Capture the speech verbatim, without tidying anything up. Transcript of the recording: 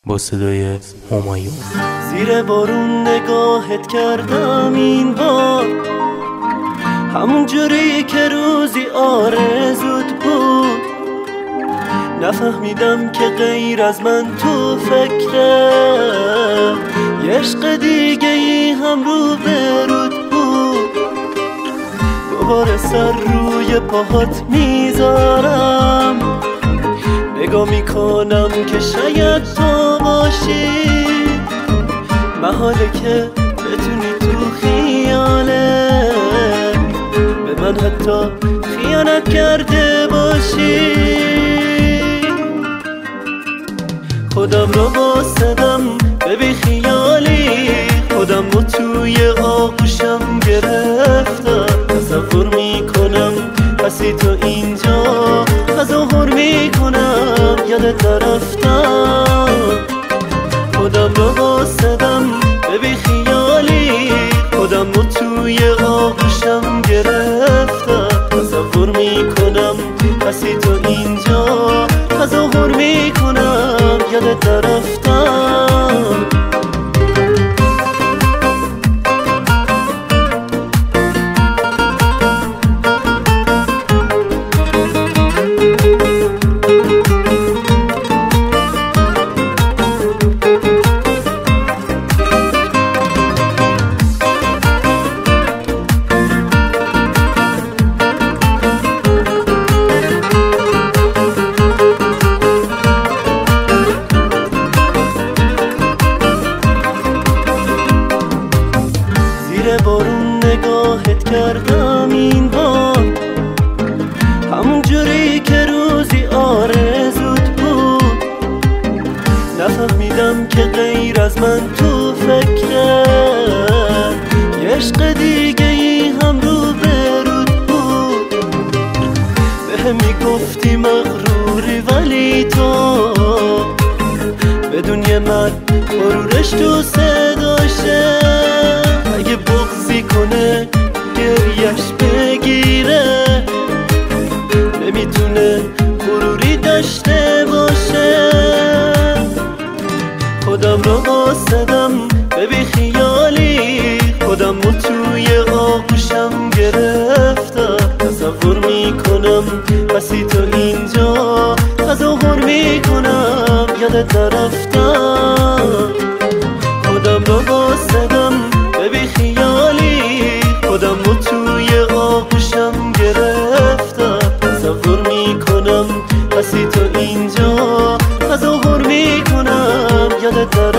با صدای همایون. زیر بارون نگاهت کردم این بار، همون جوری که روزی آرزوت بود. نفهمیدم که غیر از من تو فکره یه عشق دیگه ای هم رو برود بود. دوباره سر روی پاهات میذارم، نگاه میکنم که شاید تو باشی. محاله که بتونی تو خیاله به من حتی خیانت کرده باشی. خودم رو باسدم به بی خیالی، خودم رو توی آغوشم گرفتم. تصور میکنم پسی تو اینجا، تظاهر میکنم یادت نرفتم. خودم رو باسدم به بی خیالی، خودم رو توی آغوشم گرفتم. تصور میکنم پسی تو اینجا، تظاهر میکنم یادت نرفتم. زیر بارون نگاهت کردم این بار، همون جوری که روزی آرزوت بود. نفهمیدم که غیر از من تو فکره یه عشق دیگه ای هم رو برود بود. بهم میگفتی مغروری ولی تو بدون یه مرد غرورش تو صداشه. اگه بغضی کنه گریش بگیره، نمیتونه غروری داشته باشه. خودم رو باسدم به بی خیالی، خودم رو توی آغوشم گرفتم. تصور میکنم پسی تو اینجا، تظاهر میکنم یادت نرفتم. خودم رو باسدم به بی خیالی، خودم رو توی آغوشم گرفتم. تصور میکنم پسی تو اینجا، تظاهر میکنم یادت نرفتم.